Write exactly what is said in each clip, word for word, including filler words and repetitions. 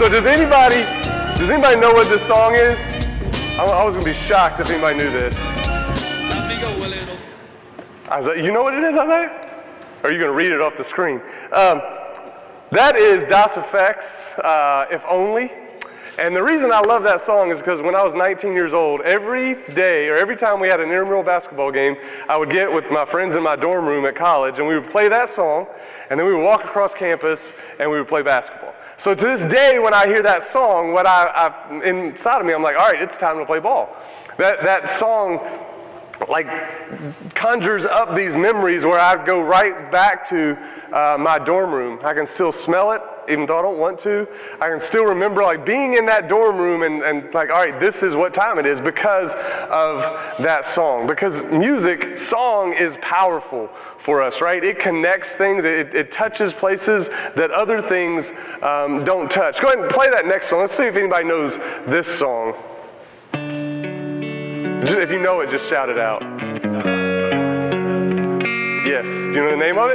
So does anybody, does anybody know what this song is? I, I was gonna be shocked if anybody knew this. Isaiah, you know what it is, Isaiah? Or are you gonna read it off the screen? Um, that is Das Effects, uh, If Only. And the reason I love that song is because when I was nineteen years old, every day or every time we had an intramural basketball game, I would get with my friends in my dorm room at college and we would play that song and then we would walk across campus and we would play basketball. So to this day, when I hear that song, what I, I inside of me, I'm like, all right, it's time to play ball. That, that song like conjures up these memories where I go right back to uh, my dorm room. I can still smell it, even though I don't want to. I can still remember like being in that dorm room and, and like, all right, this is what time it is because of that song. Because music, song is powerful for us, right? It connects things, it, it touches places that other things um, don't touch. Go ahead and play that next song. Let's see if anybody knows this song. Just, if you know it, just shout it out. Yes. Do you know the name of it?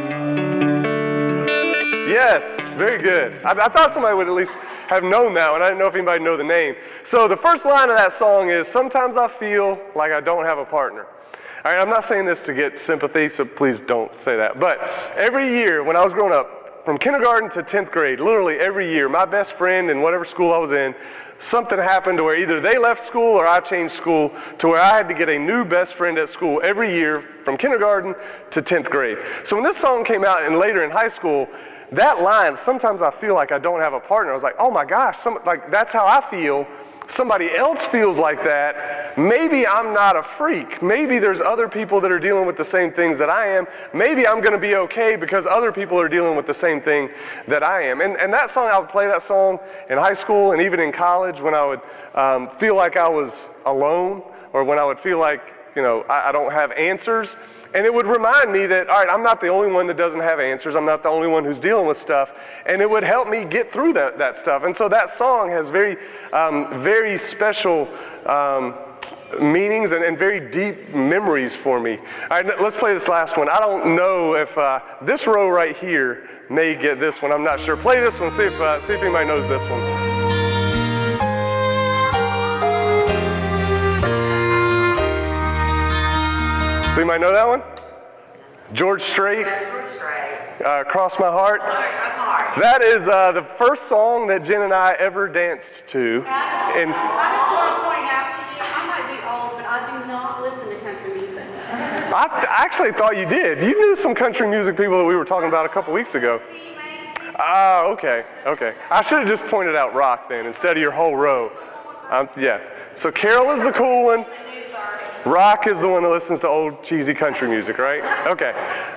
Yes. Very good. I, I thought somebody would at least have known that one. I didn't know if anybody knew the name. So the first line of that song is, sometimes I feel like I don't have a partner. All right, I'm not saying this to get sympathy, so please don't say that. But every year when I was growing up, from kindergarten to tenth grade, literally every year, my best friend in whatever school I was in, something happened to where either they left school or I changed school to where I had to get a new best friend at school every year from kindergarten to tenth grade. So when this song came out and later in high school, that line, sometimes I feel like I don't have a partner. I was like, oh my gosh, some, like that's how I feel. Somebody else feels like that. Maybe I'm not a freak. Maybe there's other people that are dealing with the same things that I am. Maybe I'm going to be okay because other people are dealing with the same thing that I am. And, and that song, I would play that song in high school and even in college when I would um, feel like I was alone or when I would feel like, you know, I, I don't have answers. And it would remind me that, all right, I'm not the only one that doesn't have answers. I'm not the only one who's dealing with stuff. And it would help me get through that, that stuff. And so that song has very, um, very special um, meanings and, and very deep memories for me. All right, let's play this last one. I don't know if uh, this row right here may get this one. I'm not sure. Play this one. See if, uh, see if anybody knows this one. So you might know that one? George Strait, uh, Cross My Heart. That is uh, the first song that Jen and I ever danced to. I just, and I just want to point out to you, I might be old, but I do not listen to country music. I actually thought you did. You knew some country music people that we were talking about a couple weeks ago. Oh, okay, okay. I should have just pointed out rock then instead of your whole row. Um, yeah. So Carol is the cool one. Rock is the one that listens to old cheesy country music, right? Okay.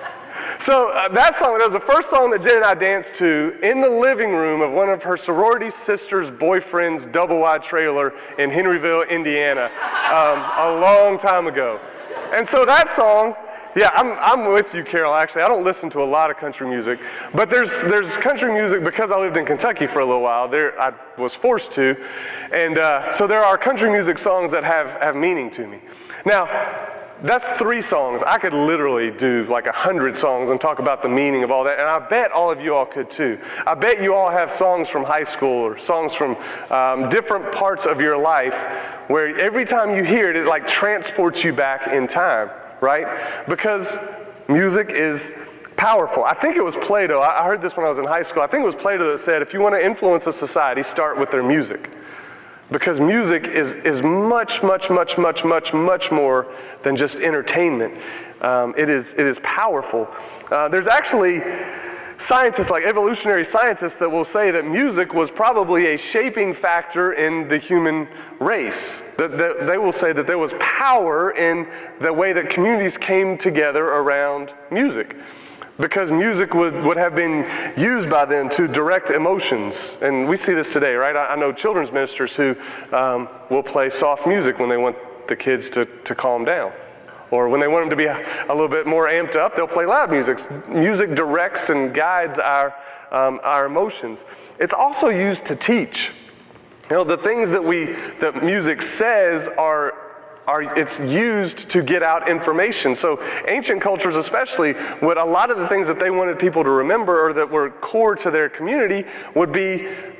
So uh, that song, that was the first song that Jen and I danced to in the living room of one of her sorority sister's boyfriend's double-wide trailer in Henryville, Indiana, um, a long time ago. And so that song, yeah, I'm I'm with you, Carol, actually. I don't listen to a lot of country music, but there's there's country music because I lived in Kentucky for a little while. There, I was forced to. And uh, so there are country music songs that have, have meaning to me. Now, that's three songs. I could literally do like a hundred songs and talk about the meaning of all that, and I bet all of you all could too. I bet you all have songs from high school or songs from um, different parts of your life where every time you hear it, it like transports you back in time, right? Because music is powerful. I think it was Plato. I heard this when I was in high school. I think it was Plato that said, if you want to influence a society, start with their music. Because music is, is much, much, much, much, much, much more than just entertainment. Um, it is, it is powerful. Uh, there's actually scientists, like evolutionary scientists, that will say that music was probably a shaping factor in the human race. That, that they will say that there was power in the way that communities came together around music. Because music would, would have been used by them to direct emotions. And we see this today, right? I, I know children's ministers who um, will play soft music when they want the kids to, to calm down. Or when they want them to be a, a little bit more amped up, they'll play loud music. Music directs and guides our, um, our emotions. It's also used to teach. You know, the things that we, that music says are Are, it's used to get out information. So ancient cultures especially, would a lot of the things that they wanted people to remember or that were core to their community would be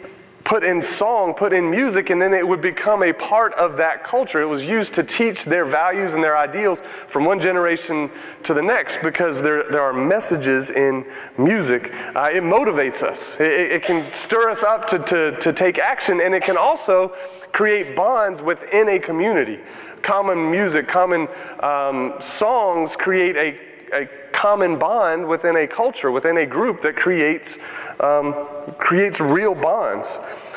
put in song, put in music, and then it would become a part of that culture. It was used to teach their values and their ideals from one generation to the next because there, there are messages in music. Uh, it motivates us. It, it can stir us up to, to, to take action, and it can also create bonds within a community. Common music, common um, songs create a, a common bond within a culture, within a group that creates um, creates real bonds.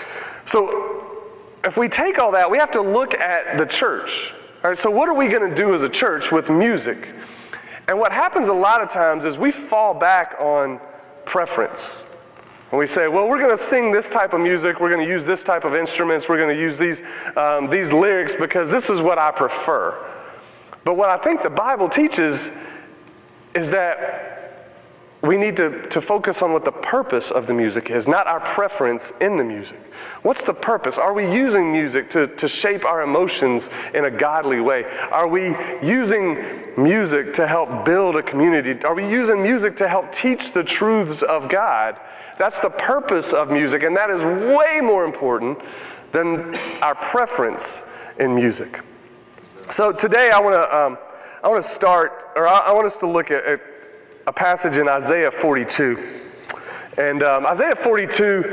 So if we take all that, we have to look at the church. All right, so what are we going to do as a church with music? And what happens a lot of times is we fall back on preference. And we say, well, we're going to sing this type of music, we're going to use this type of instruments, we're going to use these, um, these lyrics because this is what I prefer. But what I think the Bible teaches is that we need to, to focus on what the purpose of the music is, not our preference in the music. What's the purpose? Are we using music to, to shape our emotions in a godly way? Are we using music to help build a community? Are we using music to help teach the truths of God? That's the purpose of music, and that is way more important than our preference in music. So today I want to um, I want to start, or I, I want us to look at, at a passage in Isaiah forty-two. And um, Isaiah forty-two,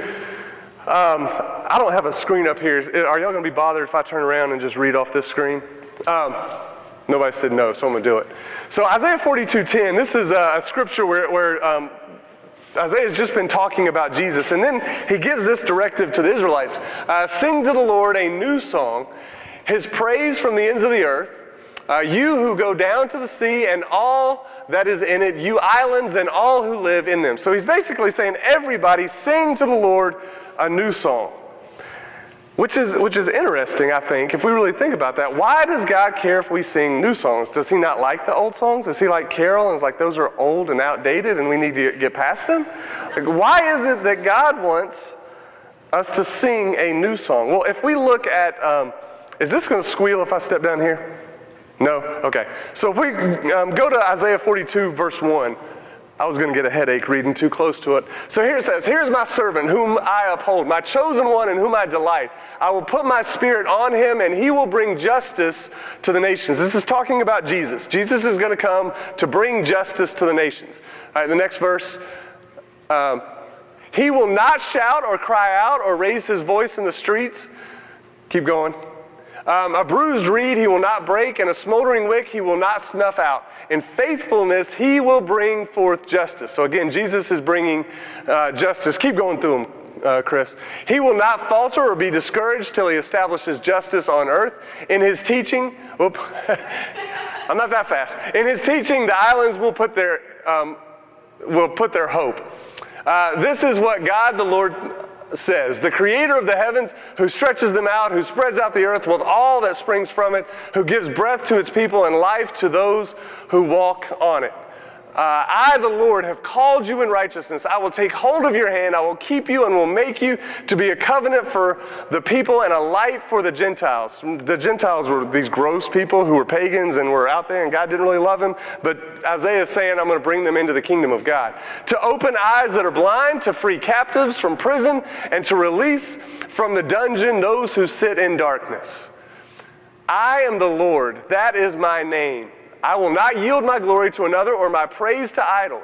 um, I don't have a screen up here. Are y'all going to be bothered if I turn around and just read off this screen? Um, nobody said no, so I'm going to do it. So Isaiah forty-two ten, this is a, a scripture where, where um, Isaiah's just been talking about Jesus, and then he gives this directive to the Israelites. Uh, Sing to the Lord a new song, his praise from the ends of the earth. Uh, you who go down to the sea and all that is in it, you islands and all who live in them. So he's basically saying, everybody sing to the Lord a new song. Which is, which is interesting, I think, if we really think about that. Why does God care if we sing new songs? Does he not like the old songs? Does he like Carol and is like, those are old and outdated and we need to get past them? Like, why is it that God wants us to sing a new song? Well, if we look at, um, is this going to squeal if I step down here? No? Okay. So if we um, go to Isaiah forty-two, verse one, I was going to get a headache reading too close to it. So here it says, here's my servant whom I uphold, my chosen one in whom I delight. I will put my spirit on him and he will bring justice to the nations. This is talking about Jesus. Jesus is going to come to bring justice to the nations. All right, the next verse. Um, he will not shout or cry out or raise his voice in the streets. Keep going. Um, a bruised reed he will not break, and a smoldering wick he will not snuff out. In faithfulness he will bring forth justice. So again, Jesus is bringing uh, justice. Keep going through them, uh, Chris. He will not falter or be discouraged till he establishes justice on earth. In his teaching, whoop, I'm not that fast. In his teaching, the islands will put their um, will put their hope. Uh, this is what God the Lord says, the creator of the heavens, who stretches them out, who spreads out the earth with all that springs from it, who gives breath to its people and life to those who walk on it. Uh, I, the Lord, have called you in righteousness. I will take hold of your hand. I will keep you and will make you to be a covenant for the people and a light for the Gentiles. The Gentiles were these gross people who were pagans and were out there and God didn't really love them. But Isaiah is saying, I'm going to bring them into the kingdom of God. To open eyes that are blind, to free captives from prison, and to release from the dungeon those who sit in darkness. I am the Lord. That is my name. I will not yield my glory to another or my praise to idols.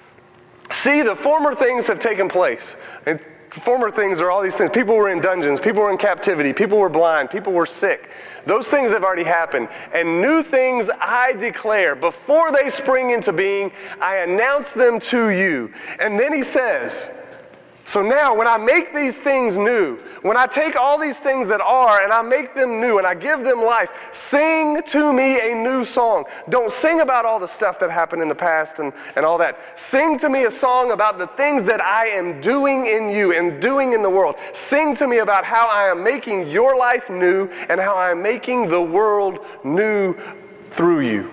See, the former things have taken place. And former things are all these things. People were in dungeons. People were in captivity. People were blind. People were sick. Those things have already happened. And new things I declare. Before they spring into being, I announce them to you. And then he says, so now when I make these things new, when I take all these things that are and I make them new and I give them life, sing to me a new song. Don't sing about all the stuff that happened in the past and, and all that. Sing to me a song about the things that I am doing in you and doing in the world. Sing to me about how I am making your life new and how I am making the world new through you.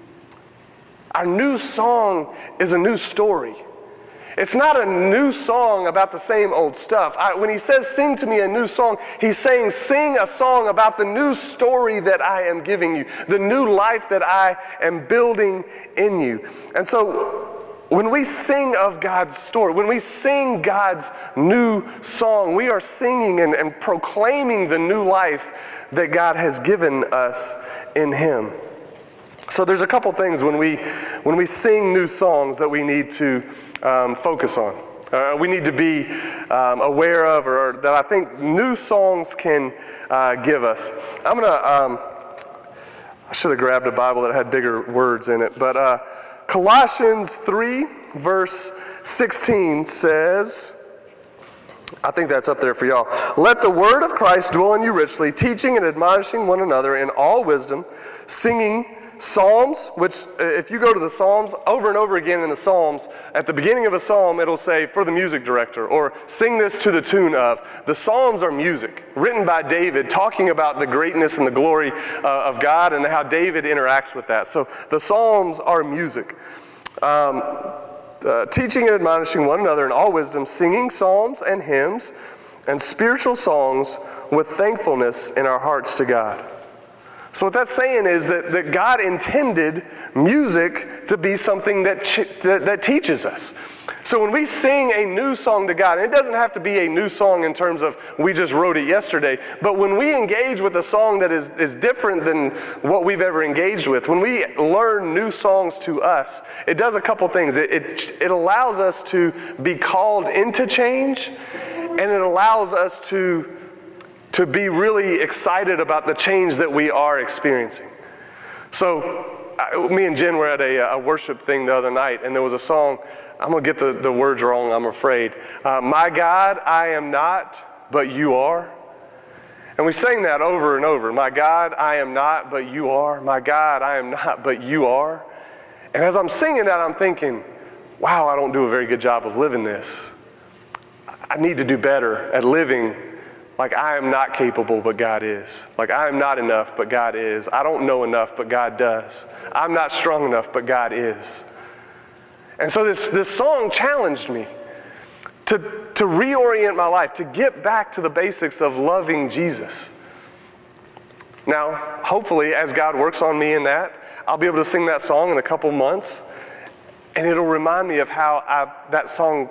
Our new song is a new story. It's not a new song about the same old stuff. I, when he says, sing to me a new song, he's saying, sing a song about the new story that I am giving you, the new life that I am building in you. And so When we sing of God's story, when we sing God's new song, we are singing and, and proclaiming the new life that God has given us in Him. So there's a couple things when we when we sing new songs that we need to um, focus on. Uh, we need to be um, aware of, or, or that I think new songs can uh, give us. I'm gonna. Um, I should have grabbed a Bible that had bigger words in it, but uh, Colossians three verse sixteen says, I think that's up there for y'all. Let the word of Christ dwell in you richly, teaching and admonishing one another in all wisdom, singing psalms, which if you go to the Psalms, over and over again in the Psalms, at the beginning of a psalm, it'll say, for the music director, or sing this to the tune of. The Psalms are music, written by David, talking about the greatness and the glory uh, of God and how David interacts with that. So the Psalms are music. Um, uh, teaching and admonishing one another in all wisdom, singing psalms and hymns and spiritual songs with thankfulness in our hearts to God. So what that's saying is that, that God intended music to be something that, ch- that that teaches us. So when we sing a new song to God, and it doesn't have to be a new song in terms of we just wrote it yesterday, but when we engage with a song that is, is different than what we've ever engaged with, when we learn new songs to us, it does a couple things. It, it, it allows us to be called into change, and it allows us to to be really excited about the change that we are experiencing. So I, me and Jen were at a, a worship thing the other night, and there was a song, I'm going to get the, the words wrong, I'm afraid. Uh, My God, I am not, but you are. And we sang that over and over. My God, I am not, but you are. My God, I am not, but you are. And as I'm singing that, I'm thinking, wow, I don't do a very good job of living this. I need to do better at living like I am not capable, but God is. Like I am not enough, but God is. I don't know enough, but God does. I'm not strong enough, but God is. And so this, this song challenged me to, to reorient my life, to get back to the basics of loving Jesus. Now, hopefully, as God works on me in that, I'll be able to sing that song in a couple months, and it'll remind me of how I, that song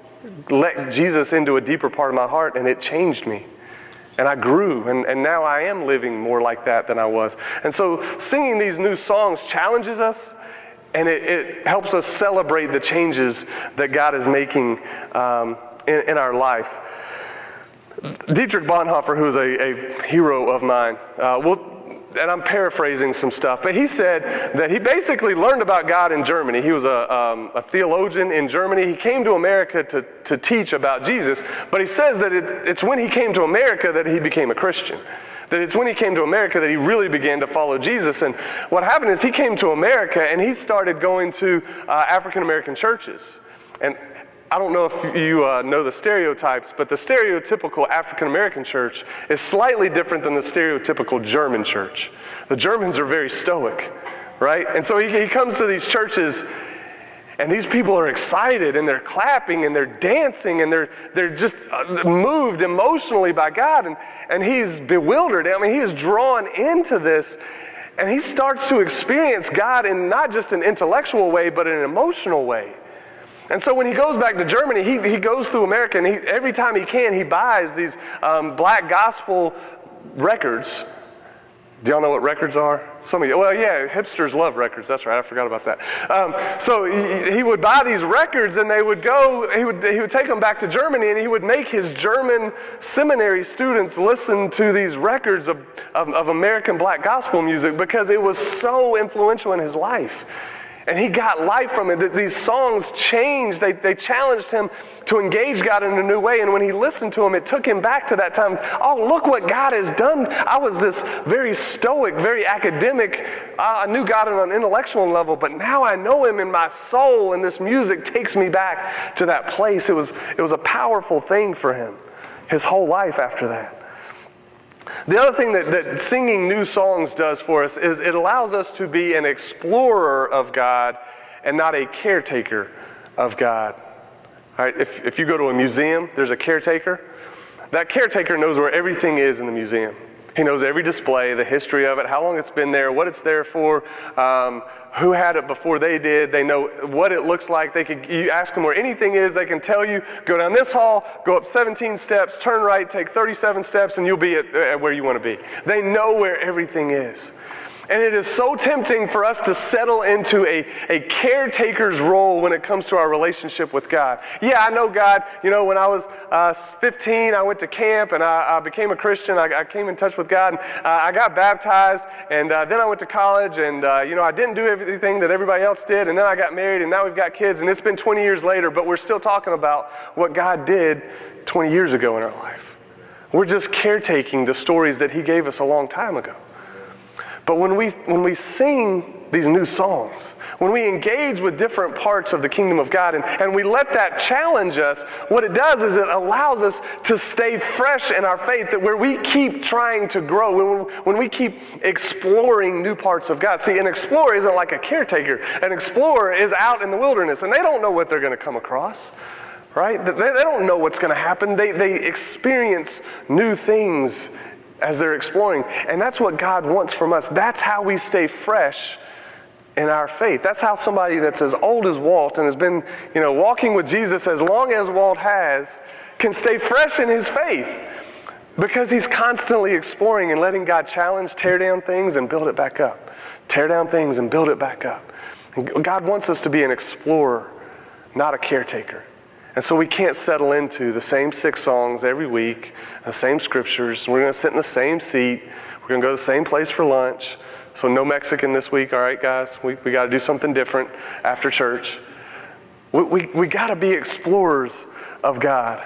let Jesus into a deeper part of my heart, and it changed me. And I grew, and, and now I am living more like that than I was. And so singing these new songs challenges us, and it, it helps us celebrate the changes that God is making um, in, in our life. Dietrich Bonhoeffer, who is a, a hero of mine, uh, will and I'm paraphrasing some stuff, but he said that he basically learned about God in Germany. He was a, um, a theologian in Germany. He came to America to, to teach about Jesus, but he says that it, it's when he came to America that he became a Christian. That it's when he came to America that he really began to follow Jesus. And what happened is he came to America and he started going to uh, African-American churches. And I don't know if you uh, know the stereotypes, but the stereotypical African-American church is slightly different than the stereotypical German church. The Germans are very stoic, right? And so he, he comes to these churches, and these people are excited, and they're clapping, and they're dancing, and they're they're just moved emotionally by God, and, and he's bewildered. I mean, he is drawn into this, and he starts to experience God in not just an intellectual way, but in an emotional way. And so when he goes back to Germany, he, he goes through America, and he, every time he can, he buys these um, black gospel records. Do y'all know what records are? Some of you, well, yeah, hipsters love records. That's right, I forgot about that. Um, so he, he would buy these records, and they would go, he would, he would take them back to Germany, and he would make his German seminary students listen to these records of, of, of American black gospel music because it was so influential in his life. And he got life from it. These songs changed. They, they challenged him to engage God in a new way. And when he listened to them, it took him back to that time. Oh, look what God has done. I was this very stoic, very academic. I knew God on an intellectual level, but now I know him in my soul, and this music takes me back to that place. It was, it was a powerful thing for him, his whole life after that. The other thing that, that singing new songs does for us is it allows us to be an explorer of God and not a caretaker of God. All right, if, if you go to a museum, there's a caretaker. That caretaker knows where everything is in the museum. He knows every display, the history of it, how long it's been there, what it's there for, um, who had it before they did. They know what it looks like. They could, you ask them where anything is, they can tell you, go down this hall, go up seventeen steps, turn right, take thirty-seven steps, and you'll be at, at where you want to be. They know where everything is. And it is so tempting for us to settle into a, a caretaker's role when it comes to our relationship with God. Yeah, I know God. You know, when I was uh, fifteen, I went to camp and I, I became a Christian. I, I came in touch with God. And, uh, I got baptized, and uh, then I went to college, and uh, you know, I didn't do everything that everybody else did, and then I got married, and now we've got kids, and it's been twenty years later, but we're still talking about what God did twenty years ago in our life. We're just caretaking the stories that He gave us a long time ago. But when we when we sing these new songs, when we engage with different parts of the kingdom of God, and, and we let that challenge us, what it does is it allows us to stay fresh in our faith, that where we keep trying to grow, when, when we keep exploring new parts of God. See, an explorer isn't like a caretaker. An explorer is out in the wilderness, and they don't know what they're going to come across, right? They, they don't know what's going to happen. They, they experience new things as they're exploring. And that's what God wants from us. That's how we stay fresh in our faith. That's how somebody that's as old as Walt and has been, you know, walking with Jesus as long as Walt has, can stay fresh in his faith, because he's constantly exploring and letting God challenge, tear down things and build it back up. Tear down things and build it back up. And God wants us to be an explorer, not a caretaker. And so we can't settle into the same six songs every week, the same scriptures. We're going to sit in the same seat. We're going to go to the same place for lunch. So no Mexican this week, all right, guys? We we got to do something different after church. We we, we got to be explorers of God.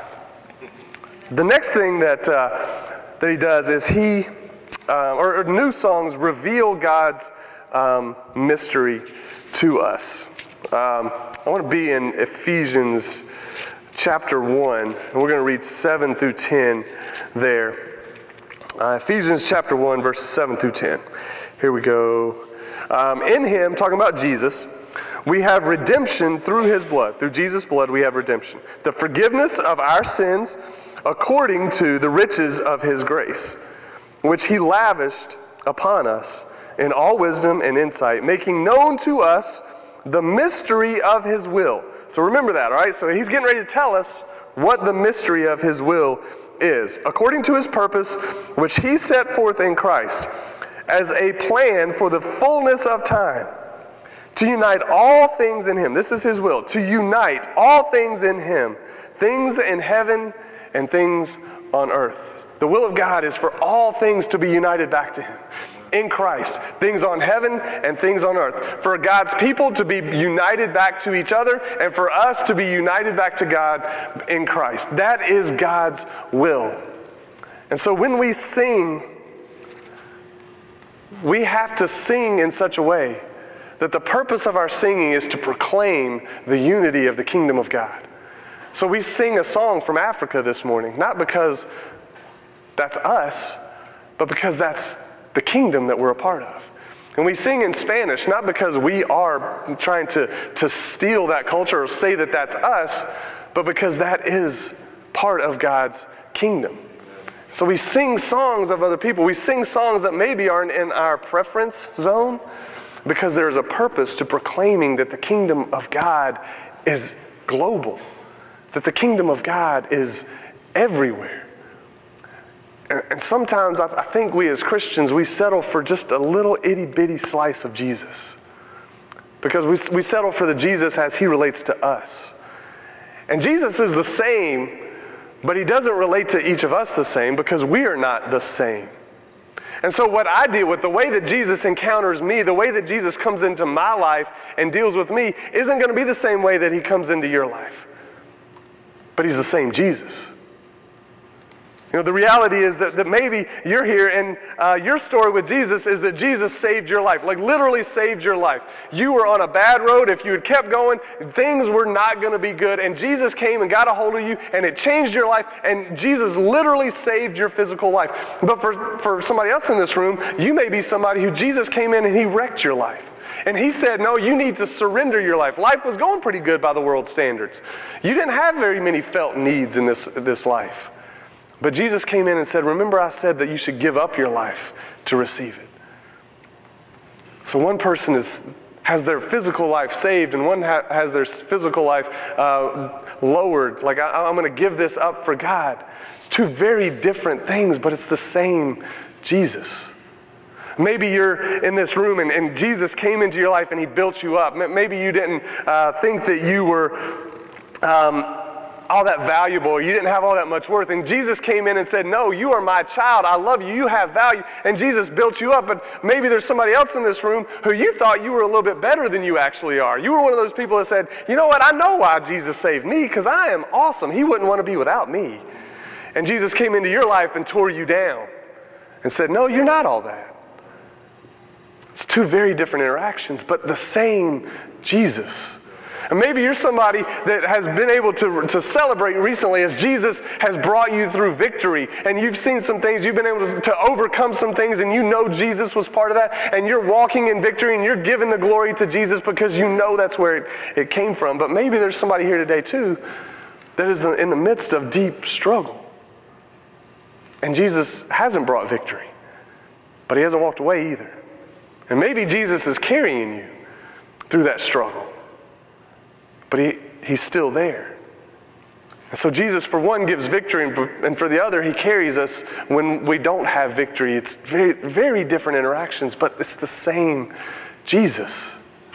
The next thing that uh, that he does is he, uh, or, or new songs reveal God's um, mystery to us. Um, I want to be in Ephesians chapter one, and we're going to read seven through ten there. Uh, Ephesians chapter one, verses seven through ten. Here we go. Um, in Him, talking about Jesus, we have redemption through His blood. Through Jesus' blood, we have redemption. The forgiveness of our sins according to the riches of His grace, which He lavished upon us in all wisdom and insight, making known to us the mystery of His will. So remember that, all right? So he's getting ready to tell us what the mystery of His will is. According to His purpose, which He set forth in Christ, as a plan for the fullness of time, to unite all things in Him. This is His will, to unite all things in Him, things in heaven and things on earth. The will of God is for all things to be united back to Him. In Christ, things on heaven and things on earth. For God's people to be united back to each other, and for us to be united back to God in Christ. That is God's will. And so when we sing, we have to sing in such a way that the purpose of our singing is to proclaim the unity of the kingdom of God. So we sing a song from Africa this morning, not because that's us, but because that's the kingdom that we're a part of. And we sing in Spanish, not because we are trying to, to steal that culture or say that that's us, but because that is part of God's kingdom. So we sing songs of other people. We sing songs that maybe aren't in our preference zone, because there is a purpose to proclaiming that the kingdom of God is global, that the kingdom of God is everywhere. And sometimes I think we as Christians, we settle for just a little itty bitty slice of Jesus. Because we, we settle for the Jesus as He relates to us. And Jesus is the same, but He doesn't relate to each of us the same, because we are not the same. And so what I deal with, the way that Jesus encounters me, the way that Jesus comes into my life and deals with me, isn't going to be the same way that He comes into your life. But He's the same Jesus. You know, the reality is that, that maybe you're here and uh, your story with Jesus is that Jesus saved your life, like literally saved your life. You were on a bad road. If you had kept going, things were not going to be good. And Jesus came and got a hold of you, and it changed your life, and Jesus literally saved your physical life. But for, for somebody else in this room, you may be somebody who Jesus came in and He wrecked your life. And He said, no, you need to surrender your life. Life was going pretty good by the world's standards. You didn't have very many felt needs in this, this life. But Jesus came in and said, remember I said that you should give up your life to receive it. So one person is has their physical life saved, and one ha- has their physical life uh, lowered. Like, I, I'm going to give this up for God. It's two very different things, but it's the same Jesus. Maybe you're in this room and, and Jesus came into your life and he built you up. Maybe you didn't uh, think that you were um, all that valuable, or you didn't have all that much worth. And Jesus came in and said, no, you are my child. I love you. You have value. And Jesus built you up. But maybe there's somebody else in this room who you thought you were a little bit better than you actually are. You were one of those people that said, you know what? I know why Jesus saved me, because I am awesome. He wouldn't want to be without me. And Jesus came into your life and tore you down and said, no, you're not all that. It's two very different interactions, but the same Jesus. And maybe you're somebody that has been able to, to celebrate recently as Jesus has brought you through victory, and you've seen some things, you've been able to, to overcome some things, and you know Jesus was part of that, and you're walking in victory, and you're giving the glory to Jesus because you know that's where it, it came from. But maybe there's somebody here today too that is in the midst of deep struggle. And Jesus hasn't brought victory, but he hasn't walked away either. And maybe Jesus is carrying you through that struggle, but he, he's still there. And so Jesus, for one, gives victory, and for, and for the other, he carries us when we don't have victory. It's very, very different interactions, but it's the same Jesus.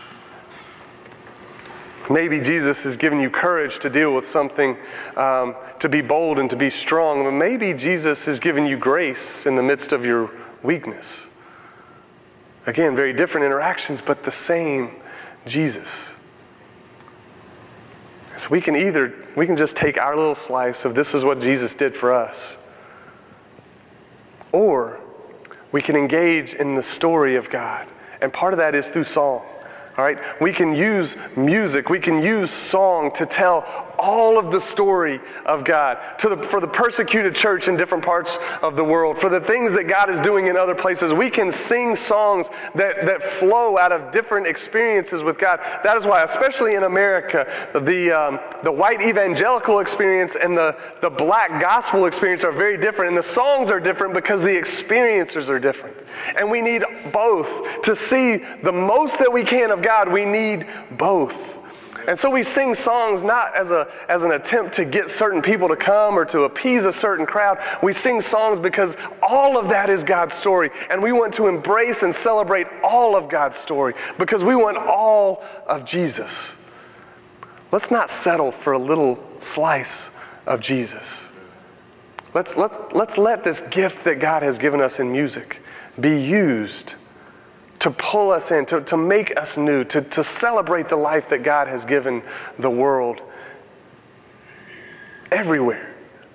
Maybe Jesus has given you courage to deal with something, um, to be bold and to be strong. But maybe Jesus has given you grace in the midst of your weakness. Again, very different interactions, but the same Jesus. So we can either, we can just take our little slice of this is what Jesus did for us, or we can engage in the story of God. And part of that is through song. All right, we can use music, we can use song to tell all of the story of God to the, for the persecuted church in different parts of the world, for the things that God is doing in other places. We can sing songs that, that flow out of different experiences with God. That is why, especially in America, the um, the white evangelical experience and the, the black gospel experience are very different, and the songs are different because the experiences are different. And we need both. To see the most that we can of God, we need both. And so we sing songs not as a as an attempt to get certain people to come or to appease a certain crowd. We sing songs because all of that is God's story. And we want to embrace and celebrate all of God's story because we want all of Jesus. Let's not settle for a little slice of Jesus. Let's, let, let's let this gift that God has given us in music be used to pull us in, to, to make us new, to, to celebrate the life that God has given the world everywhere.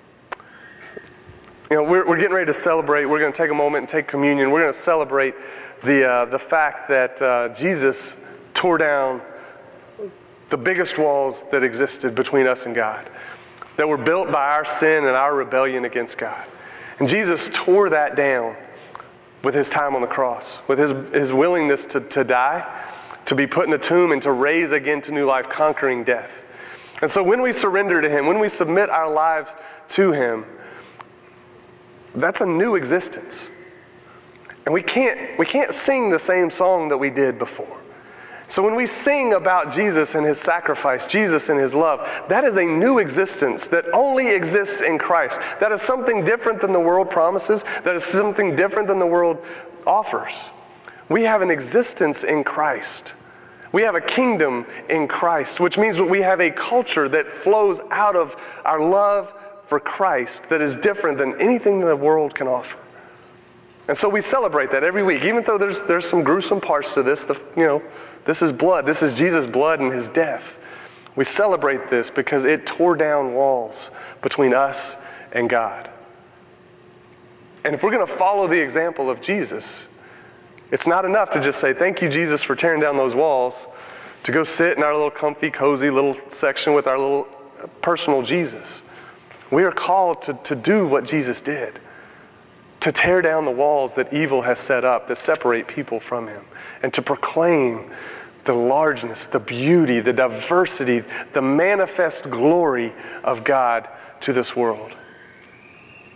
You know, we're, we're getting ready to celebrate. We're going to take a moment and take communion. We're going to celebrate the, uh, the fact that uh, Jesus tore down the biggest walls that existed between us and God, that were built by our sin and our rebellion against God. And Jesus tore that down with his time on the cross, with his, his willingness to, to die, to be put in a tomb, and to raise again to new life, conquering death. And so when we surrender to him, when we submit our lives to him, that's a new existence. And we can't, we can't sing the same song that we did before. So when we sing about Jesus and his sacrifice, Jesus and his love, that is a new existence that only exists in Christ. That is something different than the world promises. That is something different than the world offers. We have an existence in Christ. We have a kingdom in Christ, which means that we have a culture that flows out of our love for Christ that is different than anything the world can offer. And so we celebrate that every week, even though there's there's some gruesome parts to this. The, you know, this is blood. This is Jesus' blood and his death. We celebrate this because it tore down walls between us and God. And if we're going to follow the example of Jesus, it's not enough to just say, thank you, Jesus, for tearing down those walls, to go sit in our little comfy, cozy little section with our little personal Jesus. We are called to, to do what Jesus did, to tear down the walls that evil has set up that separate people from him, and to proclaim the largeness, the beauty, the diversity, the manifest glory of God to this world.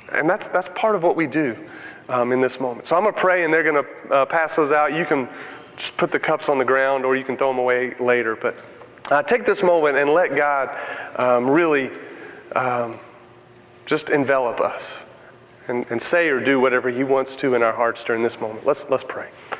And that's that's part of what we do um, in this moment. So I'm going to pray, and they're going to uh, pass those out. You can just put the cups on the ground, or you can throw them away later. But uh, take this moment and let God um, really um, just envelop us and, and say or do whatever he wants to in our hearts during this moment. Let's let's pray.